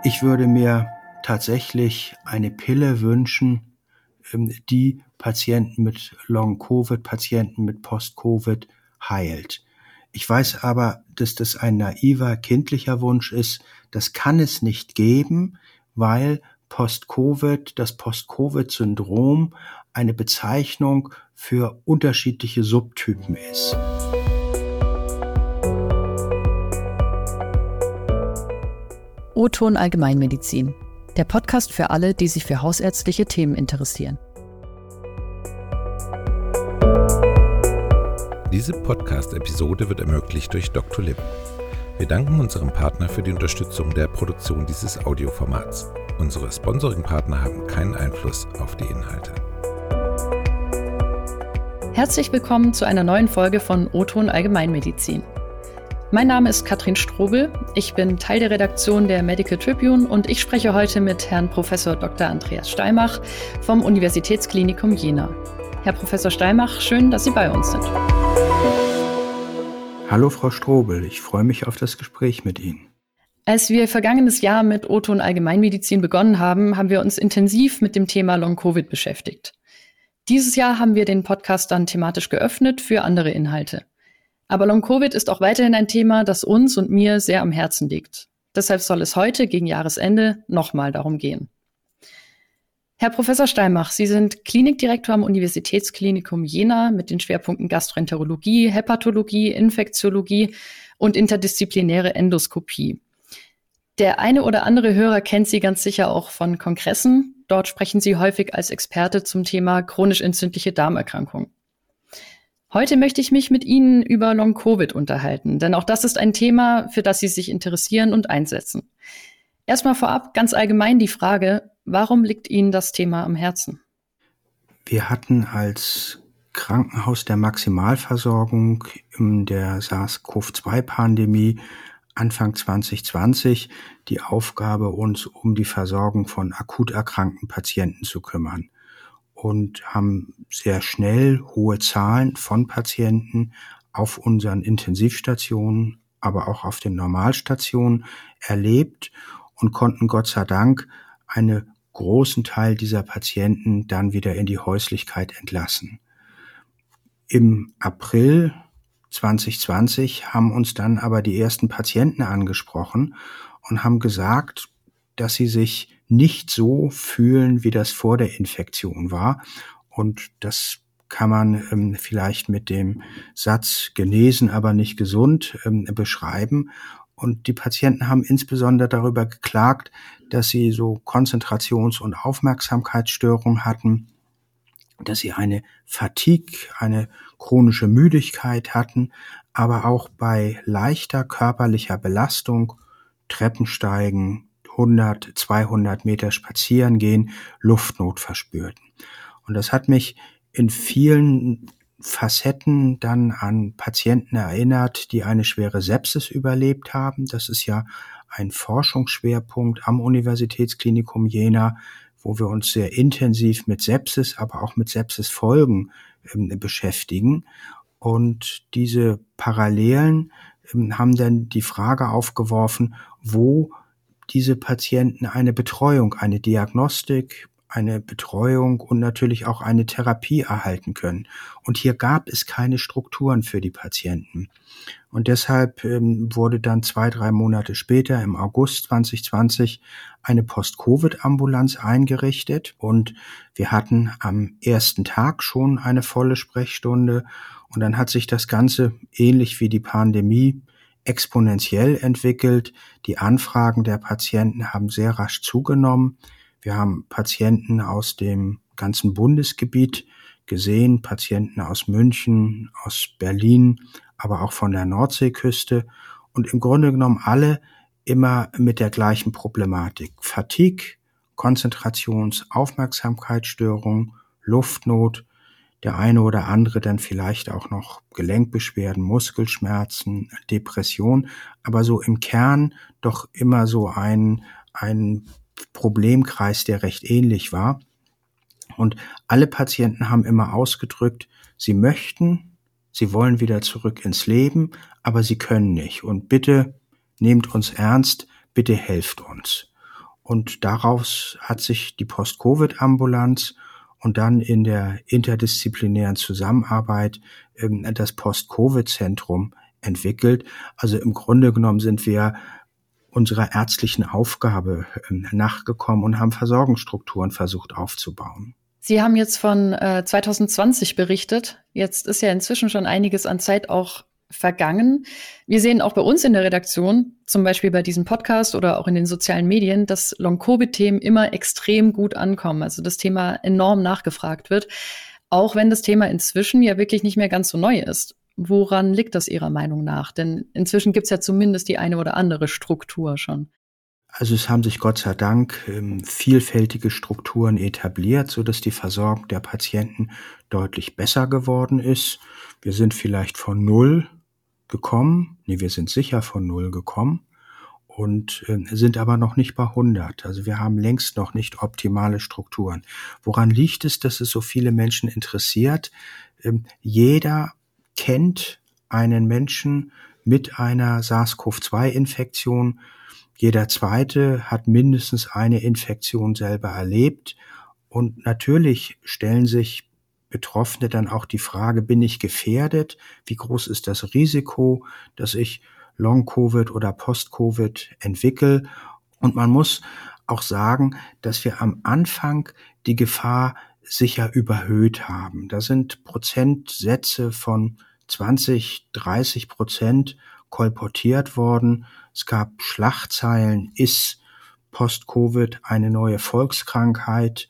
Ich würde mir tatsächlich eine Pille wünschen, die Patienten mit Long-Covid, Patienten mit Post-Covid heilt. Ich weiß aber, dass das ein naiver, kindlicher Wunsch ist. Das kann es nicht geben, weil Post-Covid, das Post-Covid-Syndrom eine Bezeichnung für unterschiedliche Subtypen ist. O-Ton Allgemeinmedizin, der Podcast für alle, die sich für hausärztliche Themen interessieren. Diese Podcast-Episode wird ermöglicht durch Dr. Lipp. Wir danken unserem Partner für die Unterstützung der Produktion dieses Audioformats. Unsere Sponsoring-Partner haben keinen Einfluss auf die Inhalte. Herzlich willkommen zu einer neuen Folge von O-Ton Allgemeinmedizin. Mein Name ist Katrin Strobel, ich bin Teil der Redaktion der Medical Tribune und ich spreche heute mit Herrn Prof. Dr. Andreas Steimach vom Universitätsklinikum Jena. Herr Professor Steimach, schön, dass Sie bei uns sind. Hallo Frau Strobel, ich freue mich auf das Gespräch mit Ihnen. Als wir vergangenes Jahr mit O-Ton Allgemeinmedizin begonnen haben, haben wir uns intensiv mit dem Thema Long-Covid beschäftigt. Dieses Jahr haben wir den Podcast dann thematisch geöffnet für andere Inhalte. Aber Long-Covid ist auch weiterhin ein Thema, das uns und mir sehr am Herzen liegt. Deshalb soll es heute gegen Jahresende nochmal darum gehen. Herr Professor Steimach, Sie sind Klinikdirektor am Universitätsklinikum Jena mit den Schwerpunkten Gastroenterologie, Hepatologie, Infektiologie und interdisziplinäre Endoskopie. Der eine oder andere Hörer kennt Sie ganz sicher auch von Kongressen. Dort sprechen Sie häufig als Experte zum Thema chronisch entzündliche Darmerkrankung. Heute möchte ich mich mit Ihnen über Long-Covid unterhalten, denn auch das ist ein Thema, für das Sie sich interessieren und einsetzen. Erstmal vorab ganz allgemein die Frage, warum liegt Ihnen das Thema am Herzen? Wir hatten als Krankenhaus der Maximalversorgung in der SARS-CoV-2-Pandemie Anfang 2020 die Aufgabe, uns um die Versorgung von akut erkrankten Patienten zu kümmern. Und haben sehr schnell hohe Zahlen von Patienten auf unseren Intensivstationen, aber auch auf den Normalstationen erlebt und konnten Gott sei Dank einen großen Teil dieser Patienten dann wieder in die Häuslichkeit entlassen. Im April 2020 haben uns dann aber die ersten Patienten angesprochen und haben gesagt, dass sie sich nicht so fühlen, wie das vor der Infektion war. Und das kann man vielleicht mit dem Satz genesen, aber nicht gesund beschreiben. Und die Patienten haben insbesondere darüber geklagt, dass sie so Konzentrations- und Aufmerksamkeitsstörungen hatten, dass sie eine Fatigue, eine chronische Müdigkeit hatten, aber auch bei leichter körperlicher Belastung, Treppensteigen, 100, 200 Meter spazieren gehen, Luftnot verspürten. Und das hat mich in vielen Facetten dann an Patienten erinnert, die eine schwere Sepsis überlebt haben. Das ist ja ein Forschungsschwerpunkt am Universitätsklinikum Jena, wo wir uns sehr intensiv mit Sepsis, aber auch mit Sepsisfolgen beschäftigen. Und diese Parallelen haben dann die Frage aufgeworfen, wo diese Patienten eine Betreuung, eine Diagnostik, eine Betreuung und natürlich auch eine Therapie erhalten können. Und hier gab es keine Strukturen für die Patienten. Und deshalb wurde dann 2-3 Monate später, im August 2020, eine Post-Covid-Ambulanz eingerichtet. Und wir hatten am ersten Tag schon eine volle Sprechstunde. Und dann hat sich das Ganze, ähnlich wie die Pandemie, exponentiell entwickelt. Die Anfragen der Patienten haben sehr rasch zugenommen. Wir haben Patienten aus dem ganzen Bundesgebiet gesehen, Patienten aus München, aus Berlin, aber auch von der Nordseeküste und im Grunde genommen alle immer mit der gleichen Problematik. Fatigue, Konzentrations-, Aufmerksamkeitsstörung, Luftnot, der eine oder andere dann vielleicht auch noch Gelenkbeschwerden, Muskelschmerzen, Depression, aber so im Kern doch immer so ein Problemkreis, der recht ähnlich war. Und alle Patienten haben immer ausgedrückt, sie wollen wieder zurück ins Leben, aber sie können nicht. Und bitte nehmt uns ernst, bitte helft uns. Und daraus hat sich die Post-Covid-Ambulanz und dann in der interdisziplinären Zusammenarbeit das Post-Covid-Zentrum entwickelt. Also im Grunde genommen sind wir unserer ärztlichen Aufgabe nachgekommen und haben Versorgungsstrukturen versucht aufzubauen. Sie haben jetzt von 2020 berichtet. Jetzt ist ja inzwischen schon einiges an Zeit auch vergangen. Wir sehen auch bei uns in der Redaktion, zum Beispiel bei diesem Podcast oder auch in den sozialen Medien, dass Long-Covid-Themen immer extrem gut ankommen. Also das Thema enorm nachgefragt wird, auch wenn das Thema inzwischen ja wirklich nicht mehr ganz so neu ist. Woran liegt das Ihrer Meinung nach? Denn inzwischen gibt es ja zumindest die eine oder andere Struktur schon. Also es haben sich Gott sei Dank vielfältige Strukturen etabliert, sodass die Versorgung der Patienten deutlich besser geworden ist. Wir sind vielleicht von 0 gekommen, wir sind sicher von 0 gekommen und sind aber noch nicht bei 100. Also wir haben längst noch nicht optimale Strukturen. Woran liegt es, dass es so viele Menschen interessiert? Jeder kennt einen Menschen mit einer SARS-CoV-2-Infektion. Jeder Zweite hat mindestens eine Infektion selber erlebt. Und natürlich stellen sich Betroffene dann auch die Frage, bin ich gefährdet? Wie groß ist das Risiko, dass ich Long-Covid oder Post-Covid entwickle? Und man muss auch sagen, dass wir am Anfang die Gefahr sicher überhöht haben. Da sind Prozentsätze von 20-30% kolportiert worden. Es gab Schlagzeilen, ist Post-Covid eine neue Volkskrankheit?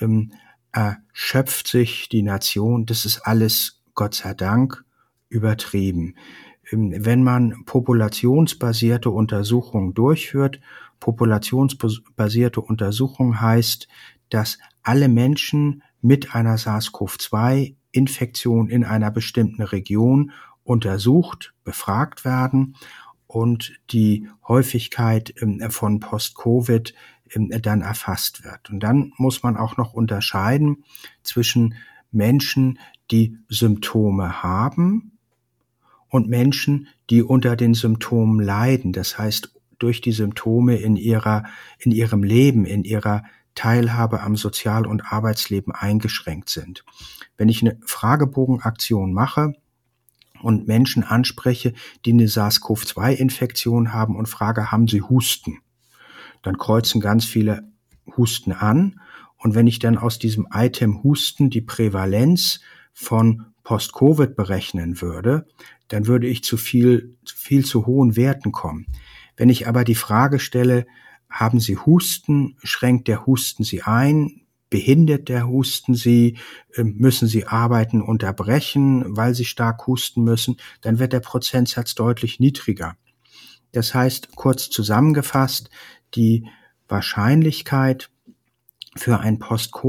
Erschöpft sich die Nation? Das ist alles, Gott sei Dank, übertrieben. Wenn man populationsbasierte Untersuchungen durchführt, populationsbasierte Untersuchung heißt, dass alle Menschen mit einer SARS-CoV-2-Infektion in einer bestimmten Region untersucht, befragt werden und die Häufigkeit von Post-Covid dann erfasst wird. Und dann muss man auch noch unterscheiden zwischen Menschen, die Symptome haben und Menschen, die unter den Symptomen leiden. Das heißt, durch die Symptome in ihrem Leben, in ihrer Teilhabe am Sozial- und Arbeitsleben eingeschränkt sind. Wenn ich eine Fragebogenaktion mache und Menschen anspreche, die eine SARS-CoV-2-Infektion haben und frage, haben sie Husten? Dann kreuzen ganz viele Husten an. Und wenn ich dann aus diesem Item Husten die Prävalenz von Post-Covid berechnen würde, dann würde ich zu viel zu hohen Werten kommen. Wenn ich aber die Frage stelle, haben Sie Husten, schränkt der Husten Sie ein, behindert der Husten Sie, müssen Sie Arbeiten unterbrechen, weil Sie stark husten müssen, dann wird der Prozentsatz deutlich niedriger. Das heißt, kurz zusammengefasst, die Wahrscheinlichkeit für ein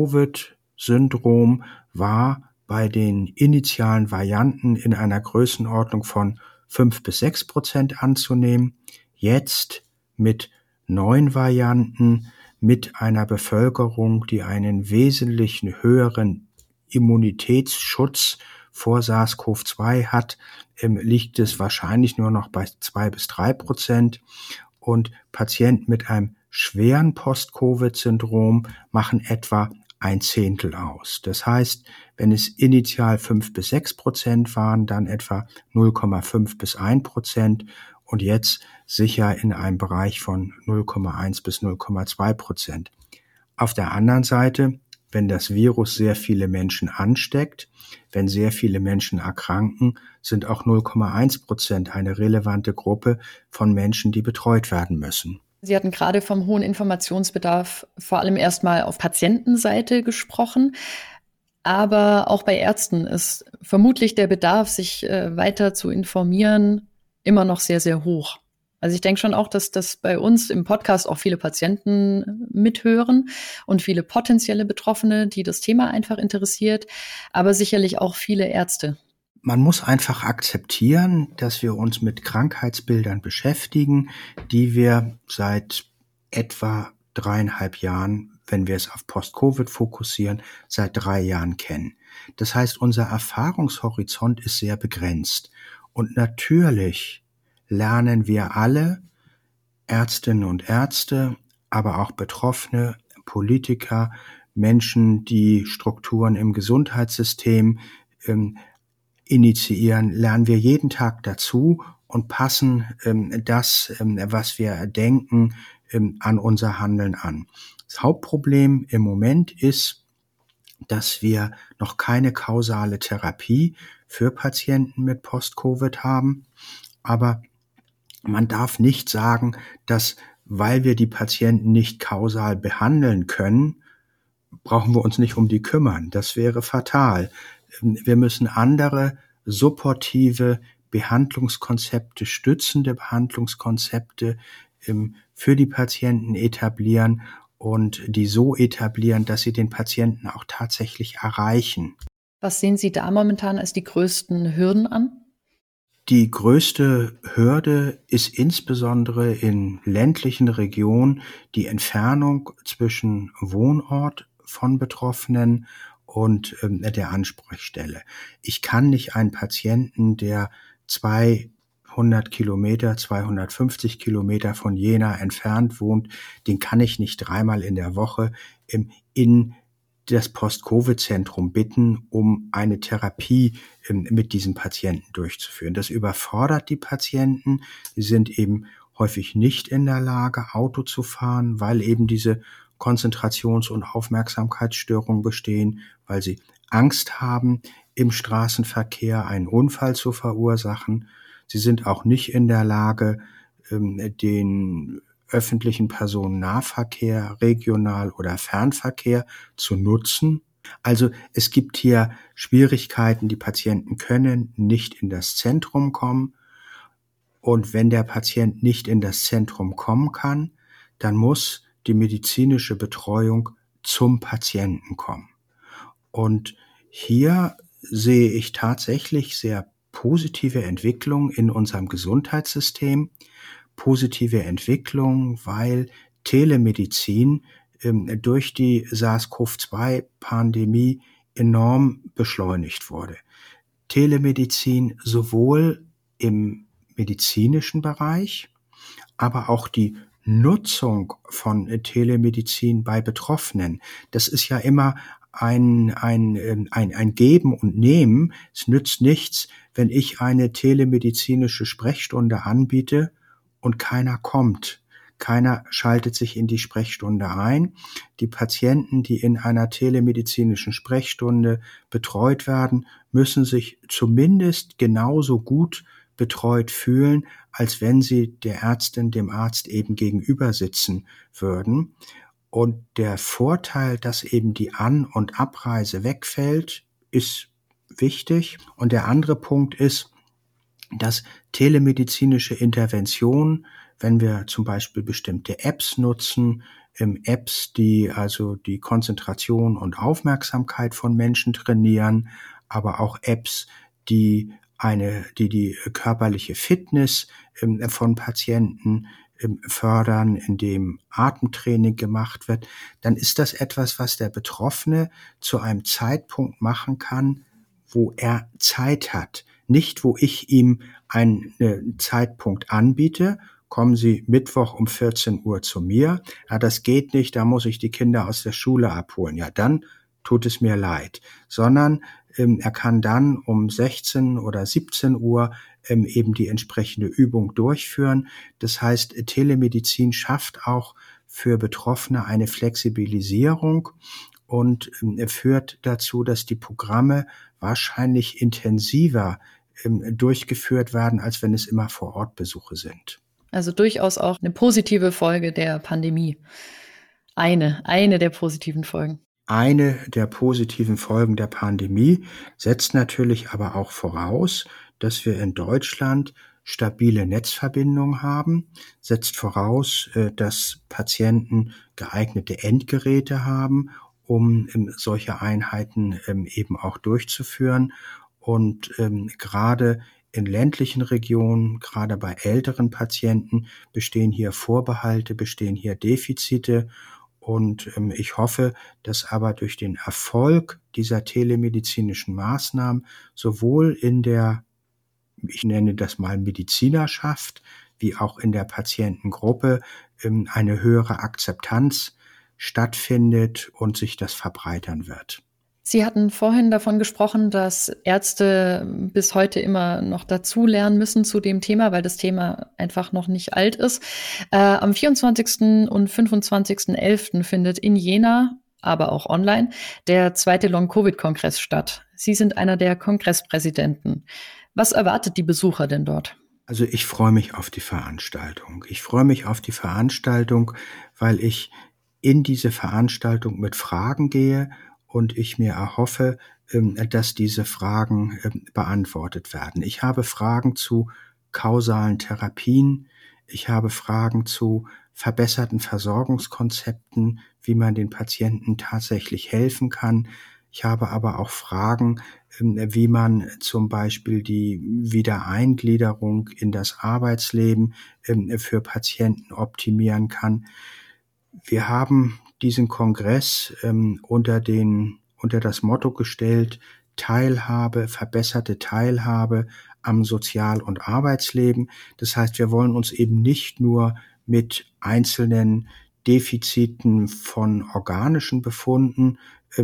Post-Covid-Syndrom war bei den initialen Varianten in einer Größenordnung von 5-6% anzunehmen. Jetzt mit 9 Varianten, mit einer Bevölkerung, die einen wesentlichen höheren Immunitätsschutz vor SARS-CoV-2 hat, liegt es wahrscheinlich nur noch bei 2-3%. Und Patienten mit einem schweren Post-Covid-Syndrom machen etwa 1/10 aus. Das heißt, wenn es initial 5-6% waren, dann etwa 0,5-1% und jetzt sicher in einem Bereich von 0,1-0,2%. Auf der anderen Seite, wenn das Virus sehr viele Menschen ansteckt, wenn sehr viele Menschen erkranken, sind auch 0,1% eine relevante Gruppe von Menschen, die betreut werden müssen. Sie hatten gerade vom hohen Informationsbedarf vor allem erstmal auf Patientenseite gesprochen. Aber auch bei Ärzten ist vermutlich der Bedarf, sich weiter zu informieren, immer noch sehr, sehr hoch. Also ich denke schon auch, dass das bei uns im Podcast auch viele Patienten mithören und viele potenzielle Betroffene, die das Thema einfach interessiert, aber sicherlich auch viele Ärzte. Man muss einfach akzeptieren, dass wir uns mit Krankheitsbildern beschäftigen, die wir seit etwa 3,5 Jahren, wenn wir es auf Post-Covid fokussieren, seit 3 Jahren kennen. Das heißt, unser Erfahrungshorizont ist sehr begrenzt. Und natürlich lernen wir alle, Ärztinnen und Ärzte, aber auch Betroffene, Politiker, Menschen, die Strukturen im Gesundheitssystem initiieren, lernen wir jeden Tag dazu und passen das, was wir denken, an unser Handeln an. Das Hauptproblem im Moment ist, dass wir noch keine kausale Therapie für Patienten mit Post-Covid haben. Aber man darf nicht sagen, dass, weil wir die Patienten nicht kausal behandeln können, brauchen wir uns nicht um die kümmern. Das wäre fatal. Wir müssen andere supportive Behandlungskonzepte, stützende Behandlungskonzepte für die Patienten etablieren und die so etablieren, dass sie den Patienten auch tatsächlich erreichen. Was sehen Sie da momentan als die größten Hürden an? Die größte Hürde ist insbesondere in ländlichen Regionen die Entfernung zwischen Wohnort von Betroffenen und der Ansprechstelle. Ich kann nicht einen Patienten, der 200 Kilometer, 250 Kilometer von Jena entfernt wohnt, den kann ich nicht dreimal in der Woche in das Post-Covid-Zentrum bitten, um eine Therapie mit diesem Patienten durchzuführen. Das überfordert die Patienten. Sie sind eben häufig nicht in der Lage, Auto zu fahren, weil eben diese Konzentrations- und Aufmerksamkeitsstörungen bestehen, weil sie Angst haben, im Straßenverkehr einen Unfall zu verursachen. Sie sind auch nicht in der Lage, den öffentlichen Personennahverkehr, Regional- oder Fernverkehr zu nutzen. Also es gibt hier Schwierigkeiten, die Patienten können nicht in das Zentrum kommen. Und wenn der Patient nicht in das Zentrum kommen kann, dann muss die medizinische Betreuung zum Patienten kommen. Und hier sehe ich tatsächlich sehr positive Entwicklung in unserem Gesundheitssystem. Positive Entwicklung, weil Telemedizin durch die SARS-CoV-2-Pandemie enorm beschleunigt wurde. Telemedizin sowohl im medizinischen Bereich, aber auch die Nutzung von Telemedizin bei Betroffenen. Das ist ja immer ein Geben und Nehmen. Es nützt nichts, wenn ich eine telemedizinische Sprechstunde anbiete und keiner kommt. Keiner schaltet sich in die Sprechstunde ein. Die Patienten, die in einer telemedizinischen Sprechstunde betreut werden, müssen sich zumindest genauso gut betreut fühlen, als wenn sie der Ärztin, dem Arzt eben gegenüber sitzen würden. Und der Vorteil, dass eben die An- und Abreise wegfällt, ist wichtig. Und der andere Punkt ist, dass telemedizinische Intervention, wenn wir zum Beispiel bestimmte Apps nutzen, Apps, die also die Konzentration und Aufmerksamkeit von Menschen trainieren, aber auch Apps, die die körperliche Fitness von Patienten fördern, indem Atemtraining gemacht wird, dann ist das etwas, was der Betroffene zu einem Zeitpunkt machen kann, wo er Zeit hat. Nicht, wo ich ihm einen Zeitpunkt anbiete, kommen Sie Mittwoch um 14 Uhr zu mir. Ja, das geht nicht, da muss ich die Kinder aus der Schule abholen. Ja, dann tut es mir leid. Sondern er kann dann um 16 oder 17 Uhr eben die entsprechende Übung durchführen. Das heißt, Telemedizin schafft auch für Betroffene eine Flexibilisierung und führt dazu, dass die Programme wahrscheinlich intensiver durchgeführt werden, als wenn es immer Vor-Ort-Besuche sind. Also durchaus auch eine positive Folge der Pandemie. Eine der positiven Folgen. Eine der positiven Folgen der Pandemie setzt natürlich aber auch voraus, dass wir in Deutschland stabile Netzverbindungen haben, setzt voraus, dass Patienten geeignete Endgeräte haben, um solche Einheiten eben auch durchzuführen. Und gerade in ländlichen Regionen, gerade bei älteren Patienten, bestehen hier Vorbehalte, bestehen hier Defizite. Und ich hoffe, dass aber durch den Erfolg dieser telemedizinischen Maßnahmen sowohl in der, ich nenne das mal Medizinerschaft, wie auch in der Patientengruppe eine höhere Akzeptanz stattfindet und sich das verbreitern wird. Sie hatten vorhin davon gesprochen, dass Ärzte bis heute immer noch dazulernen müssen zu dem Thema, weil das Thema einfach noch nicht alt ist. Am 24. und 25.11. findet in Jena, aber auch online, der 2. Long-Covid-Kongress statt. Sie sind einer der Kongresspräsidenten. Was erwartet die Besucher denn dort? Also ich freue mich auf die Veranstaltung. Ich freue mich auf die Veranstaltung, weil ich in diese Veranstaltung mit Fragen gehe und ich mir erhoffe, dass diese Fragen beantwortet werden. Ich habe Fragen zu kausalen Therapien. Ich habe Fragen zu verbesserten Versorgungskonzepten, wie man den Patienten tatsächlich helfen kann. Ich habe aber auch Fragen, wie man zum Beispiel die Wiedereingliederung in das Arbeitsleben für Patienten optimieren kann. Wir haben diesen Kongress unter das Motto gestellt: Teilhabe, verbesserte Teilhabe am Sozial- und Arbeitsleben. Das heißt, wir wollen uns eben nicht nur mit einzelnen Defiziten von organischen Befunden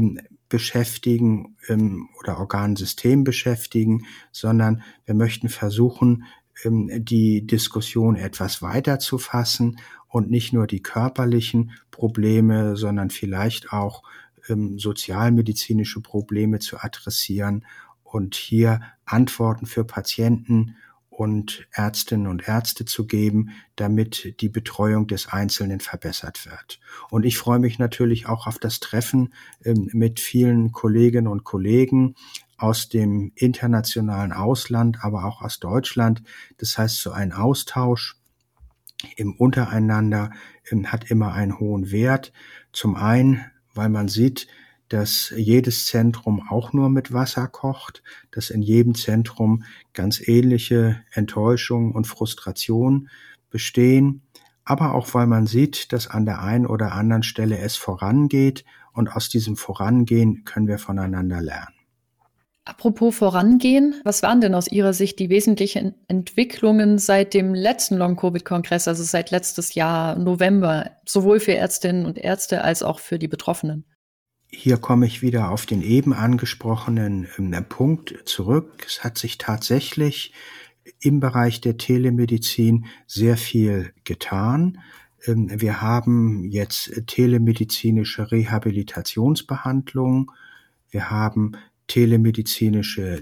beschäftigen oder Organsystem beschäftigen, sondern wir möchten versuchen, die Diskussion etwas weiter zu fassen und nicht nur die körperlichen Probleme, sondern vielleicht auch sozialmedizinische Probleme zu adressieren und hier Antworten für Patienten und Ärztinnen und Ärzte zu geben, damit die Betreuung des Einzelnen verbessert wird. Und ich freue mich natürlich auch auf das Treffen mit vielen Kolleginnen und Kollegen aus dem internationalen Ausland, aber auch aus Deutschland. Das heißt, so ein Austausch im Untereinander hat immer einen hohen Wert. Zum einen, weil man sieht, dass jedes Zentrum auch nur mit Wasser kocht, dass in jedem Zentrum ganz ähnliche Enttäuschungen und Frustrationen bestehen, aber auch weil man sieht, dass an der einen oder anderen Stelle es vorangeht und aus diesem Vorangehen können wir voneinander lernen. Apropos vorangehen, was waren denn aus Ihrer Sicht die wesentlichen Entwicklungen seit dem letzten Long-Covid-Kongress, also seit letztes Jahr November, sowohl für Ärztinnen und Ärzte als auch für die Betroffenen? Hier komme ich wieder auf den eben angesprochenen Punkt zurück. Es hat sich tatsächlich im Bereich der Telemedizin sehr viel getan. Wir haben jetzt telemedizinische Rehabilitationsbehandlung. Wir haben telemedizinische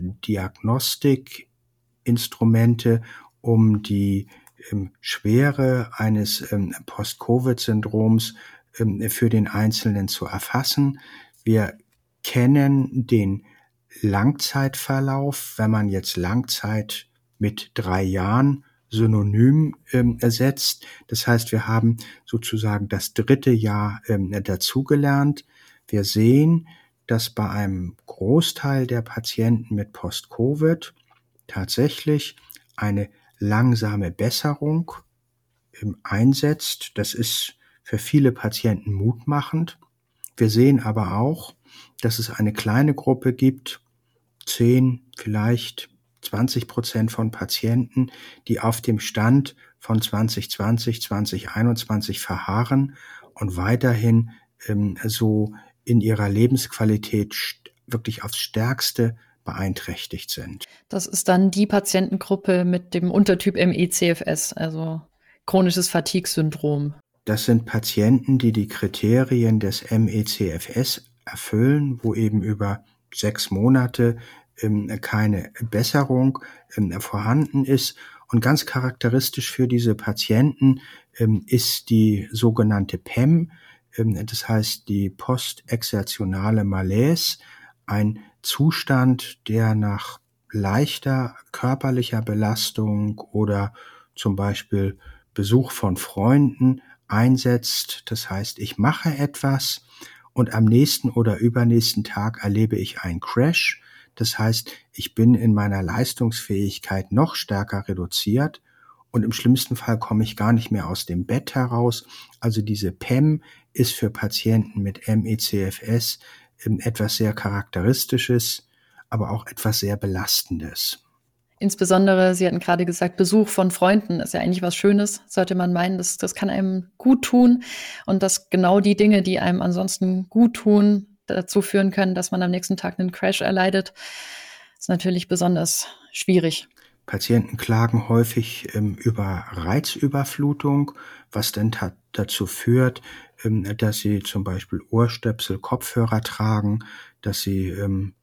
Diagnostikinstrumente, um die Schwere eines Post-Covid-Syndroms für den Einzelnen zu erfassen. Wir kennen den Langzeitverlauf, wenn man jetzt Langzeit mit 3 Jahren synonym ersetzt. Das heißt, wir haben sozusagen das 3. Jahr dazugelernt. Wir sehen, dass bei einem Großteil der Patienten mit Post-Covid tatsächlich eine langsame Besserung einsetzt. Das ist für viele Patienten mutmachend. Wir sehen aber auch, dass es eine kleine Gruppe gibt, 10, vielleicht 20% von Patienten, die auf dem Stand von 2020, 2021 verharren und weiterhin so in ihrer Lebensqualität wirklich aufs Stärkste beeinträchtigt sind. Das ist dann die Patientengruppe mit dem Untertyp ME/CFS, also chronisches Fatigue-Syndrom. Das sind Patienten, die die Kriterien des ME/CFS erfüllen, wo eben über 6 Monate keine Besserung vorhanden ist. Und ganz charakteristisch für diese Patienten ist die sogenannte PEM, das heißt die postexertionale Malaise, ein Zustand, der nach leichter körperlicher Belastung oder zum Beispiel Besuch von Freunden einsetzt. Das heißt, ich mache etwas und am nächsten oder übernächsten Tag erlebe ich einen Crash. Das heißt, ich bin in meiner Leistungsfähigkeit noch stärker reduziert und im schlimmsten Fall komme ich gar nicht mehr aus dem Bett heraus. Also diese PEM ist für Patienten mit ME/CFS etwas sehr Charakteristisches, aber auch etwas sehr Belastendes. Insbesondere, Sie hatten gerade gesagt, Besuch von Freunden ist ja eigentlich was Schönes, sollte man meinen, das kann einem gut tun und dass genau die Dinge, die einem ansonsten gut tun, dazu führen können, dass man am nächsten Tag einen Crash erleidet, ist natürlich besonders schwierig. Patienten klagen häufig über Reizüberflutung, was dann dazu führt, dass sie zum Beispiel Ohrstöpsel, Kopfhörer tragen, dass sie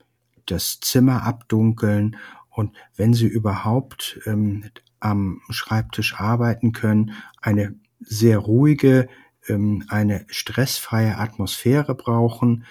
das Zimmer abdunkeln und wenn sie überhaupt am Schreibtisch arbeiten können, eine sehr ruhige, eine stressfreie Atmosphäre brauchen,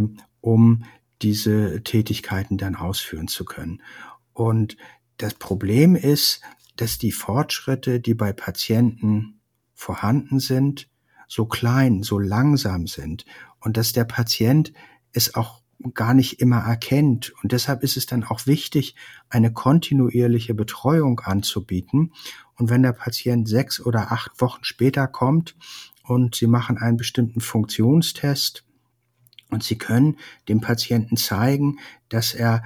um diese Tätigkeiten dann ausführen zu können. Und das Problem ist, dass die Fortschritte, die bei Patienten vorhanden sind, so klein, so langsam sind und dass der Patient es auch gar nicht immer erkennt. Und deshalb ist es dann auch wichtig, eine kontinuierliche Betreuung anzubieten. Und wenn der Patient 6 oder 8 Wochen später kommt und Sie machen einen bestimmten Funktionstest und Sie können dem Patienten zeigen, dass er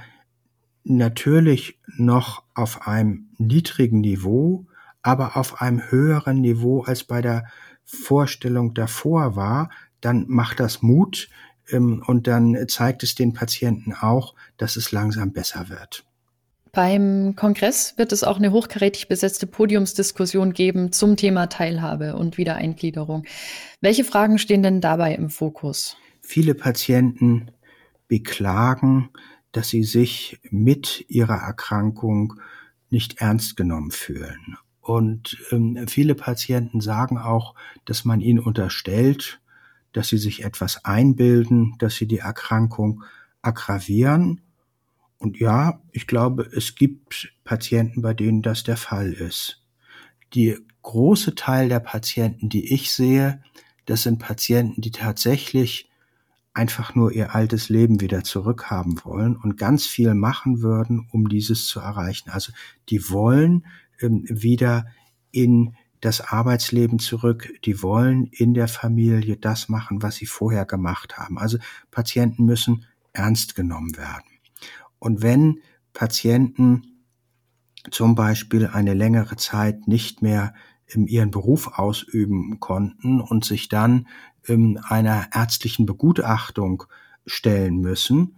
natürlich noch auf einem niedrigen Niveau, aber auf einem höheren Niveau als bei der Vorstellung davor war, dann macht das Mut und dann zeigt es den Patienten auch, dass es langsam besser wird. Beim Kongress wird es auch eine hochkarätig besetzte Podiumsdiskussion geben zum Thema Teilhabe und Wiedereingliederung. Welche Fragen stehen denn dabei im Fokus? Viele Patienten beklagen, dass sie sich mit ihrer Erkrankung nicht ernst genommen fühlen. Und viele Patienten sagen auch, dass man ihnen unterstellt, dass sie sich etwas einbilden, dass sie die Erkrankung aggravieren. Und ja, ich glaube, es gibt Patienten, bei denen das der Fall ist. Die große Teil der Patienten, die ich sehe, das sind Patienten, die tatsächlich einfach nur ihr altes Leben wieder zurückhaben wollen und ganz viel machen würden, um dieses zu erreichen. Also die wollen wieder in das Arbeitsleben zurück, die wollen in der Familie das machen, was sie vorher gemacht haben. Also Patienten müssen ernst genommen werden. Und wenn Patienten zum Beispiel eine längere Zeit nicht mehr ihren Beruf ausüben konnten und sich dann einer ärztlichen Begutachtung stellen müssen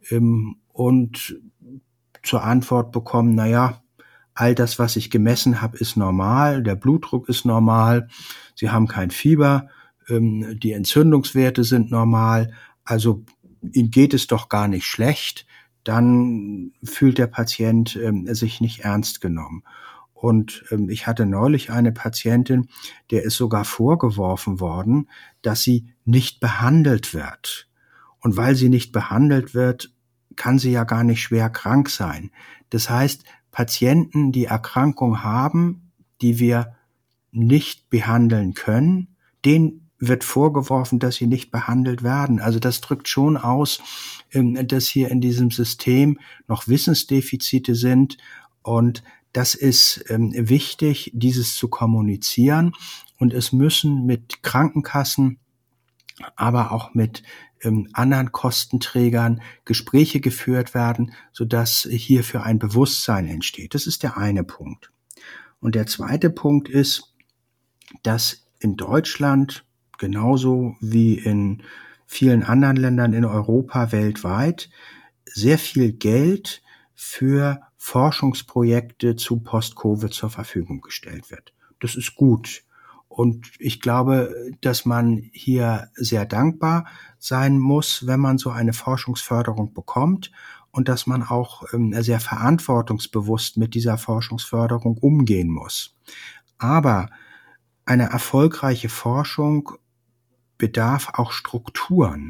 und zur Antwort bekommen, naja, all das, was ich gemessen habe, ist normal, der Blutdruck ist normal, Sie haben kein Fieber, die Entzündungswerte sind normal, also Ihnen geht es doch gar nicht schlecht, dann fühlt der Patient sich nicht ernst genommen. Und ich hatte neulich eine Patientin, der ist sogar vorgeworfen worden, dass sie nicht behandelt wird. Und weil sie nicht behandelt wird, kann sie ja gar nicht schwer krank sein. Das heißt, Patienten, die Erkrankung haben, die wir nicht behandeln können, denen wird vorgeworfen, dass sie nicht behandelt werden. Also das drückt schon aus, dass hier in diesem System noch Wissensdefizite sind und das ist wichtig, dieses zu kommunizieren und es müssen mit Krankenkassen, aber auch mit anderen Kostenträgern Gespräche geführt werden, sodass hierfür ein Bewusstsein entsteht. Das ist der eine Punkt. Und der zweite Punkt ist, dass in Deutschland genauso wie in vielen anderen Ländern in Europa weltweit sehr viel Geld für Forschungsprojekte zu Post-Covid zur Verfügung gestellt wird. Das ist gut. Und ich glaube, dass man hier sehr dankbar sein muss, wenn man so eine Forschungsförderung bekommt und dass man auch sehr verantwortungsbewusst mit dieser Forschungsförderung umgehen muss. Aber eine erfolgreiche Forschung bedarf auch Strukturen.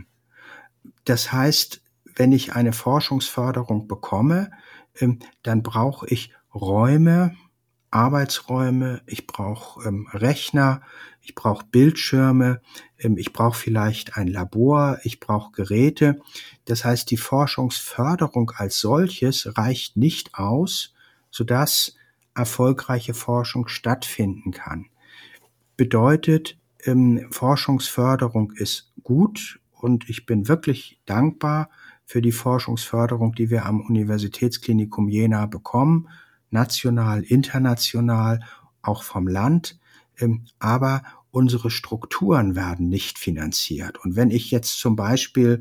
Das heißt, wenn ich eine Forschungsförderung bekomme, dann brauche ich Räume, Arbeitsräume, ich brauche Rechner, ich brauche Bildschirme, ich brauche vielleicht ein Labor, ich brauche Geräte. Das heißt, die Forschungsförderung als solches reicht nicht aus, sodass erfolgreiche Forschung stattfinden kann. Bedeutet, Forschungsförderung ist gut und ich bin wirklich dankbar für die Forschungsförderung, die wir am Universitätsklinikum Jena bekommen. national, international, auch vom Land, aber unsere Strukturen werden nicht finanziert. Und wenn ich jetzt zum Beispiel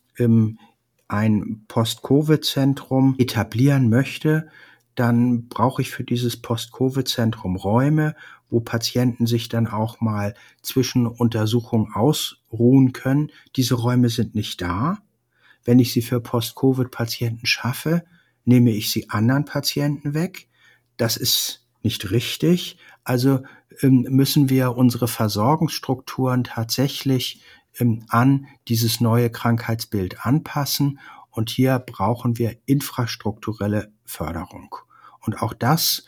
ein Post-Covid-Zentrum etablieren möchte, dann brauche ich für dieses Post-Covid-Zentrum Räume, wo Patienten sich dann auch mal zwischen Untersuchungen ausruhen können. Diese Räume sind nicht da. Wenn ich sie für Post-Covid-Patienten schaffe, nehme ich sie anderen Patienten weg. Das ist nicht richtig. Also müssen wir unsere Versorgungsstrukturen tatsächlich an dieses neue Krankheitsbild anpassen. Und hier brauchen wir infrastrukturelle Förderung. Und auch das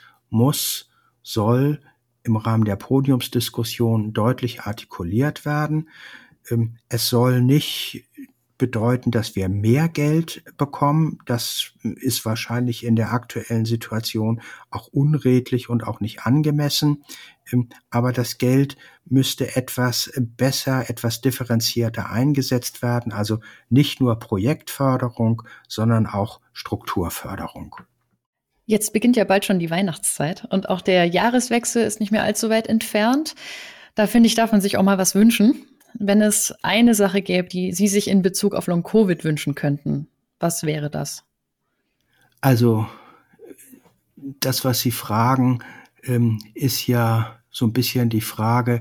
soll im Rahmen der Podiumsdiskussion deutlich artikuliert werden. Es soll nicht bedeuten, dass wir mehr Geld bekommen. Das ist wahrscheinlich in der aktuellen Situation auch unredlich und auch nicht angemessen. Aber das Geld müsste etwas besser, etwas differenzierter eingesetzt werden. Also nicht nur Projektförderung, sondern auch Strukturförderung. Jetzt beginnt ja bald schon die Weihnachtszeit und auch der Jahreswechsel ist nicht mehr allzu weit entfernt. Da finde ich, darf man sich auch mal was wünschen. Wenn es eine Sache gäbe, die Sie sich in Bezug auf Long-Covid wünschen könnten, was wäre das? Also das, was Sie fragen, ist ja so ein bisschen die Frage,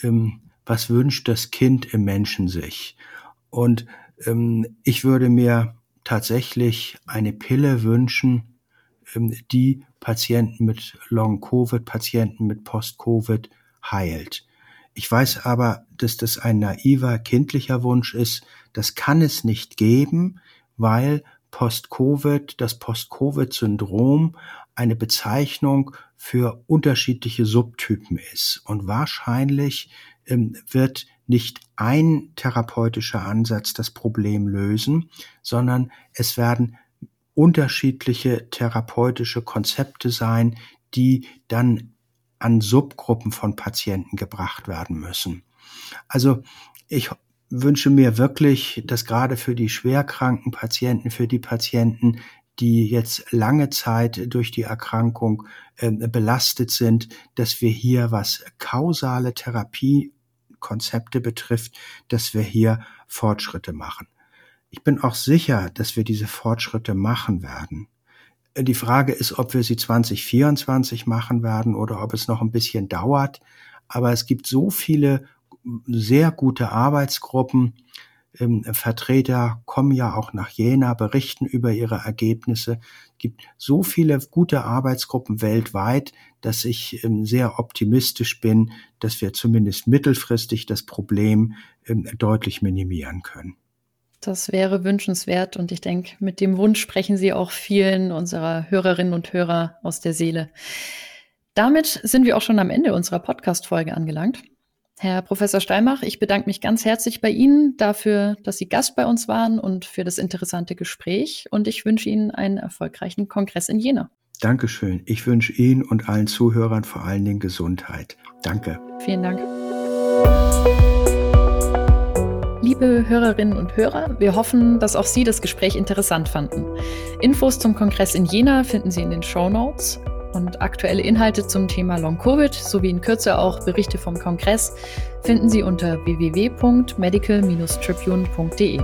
was wünscht das Kind im Menschen sich? Und ich würde mir tatsächlich eine Pille wünschen, die Patienten mit Long-Covid, Patienten mit Post-Covid heilt. Ich weiß aber, dass das ein naiver, kindlicher Wunsch ist. Das kann es nicht geben, weil Post-Covid, das Post-Covid-Syndrom eine Bezeichnung für unterschiedliche Subtypen ist. Und wahrscheinlich wird nicht ein therapeutischer Ansatz das Problem lösen, sondern es werden unterschiedliche therapeutische Konzepte sein, die dann an Subgruppen von Patienten gebracht werden müssen. Also ich wünsche mir wirklich, dass gerade für die schwerkranken Patienten, für die Patienten, die jetzt lange Zeit durch die Erkrankung belastet sind, dass wir hier, was kausale Therapiekonzepte betrifft, dass wir hier Fortschritte machen. Ich bin auch sicher, dass wir diese Fortschritte machen werden. Die Frage ist, ob wir sie 2024 machen werden oder ob es noch ein bisschen dauert. Aber es gibt so viele sehr gute Arbeitsgruppen. Vertreter kommen ja auch nach Jena, berichten über ihre Ergebnisse. Es gibt so viele gute Arbeitsgruppen weltweit, dass ich sehr optimistisch bin, dass wir zumindest mittelfristig das Problem deutlich minimieren können. Das wäre wünschenswert und ich denke, mit dem Wunsch sprechen Sie auch vielen unserer Hörerinnen und Hörer aus der Seele. Damit sind wir auch schon am Ende unserer Podcast-Folge angelangt. Herr Professor Steinmach, ich bedanke mich ganz herzlich bei Ihnen dafür, dass Sie Gast bei uns waren und für das interessante Gespräch. Und ich wünsche Ihnen einen erfolgreichen Kongress in Jena. Dankeschön. Ich wünsche Ihnen und allen Zuhörern vor allen Dingen Gesundheit. Danke. Vielen Dank. Liebe Hörerinnen und Hörer, wir hoffen, dass auch Sie das Gespräch interessant fanden. Infos zum Kongress in Jena finden Sie in den Shownotes und aktuelle Inhalte zum Thema Long-Covid sowie in Kürze auch Berichte vom Kongress finden Sie unter www.medical-tribune.de.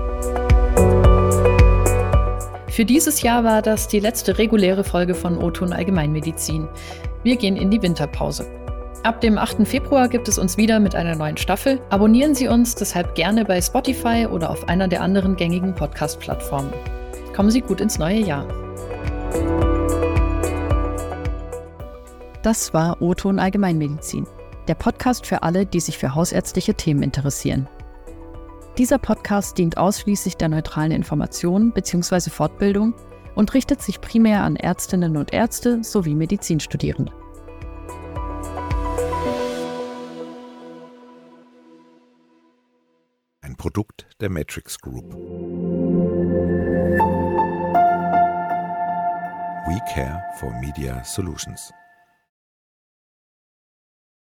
Für dieses Jahr war das die letzte reguläre Folge von O-Ton Allgemeinmedizin. Wir gehen in die Winterpause. Ab dem 8. Februar gibt es uns wieder mit einer neuen Staffel. Abonnieren Sie uns deshalb gerne bei Spotify oder auf einer der anderen gängigen Podcast-Plattformen. Kommen Sie gut ins neue Jahr. Das war O-Ton Allgemeinmedizin, der Podcast für alle, die sich für hausärztliche Themen interessieren. Dieser Podcast dient ausschließlich der neutralen Information bzw. Fortbildung und richtet sich primär an Ärztinnen und Ärzte sowie Medizinstudierende. Ein Produkt der Matrix Group. We care for Media Solutions.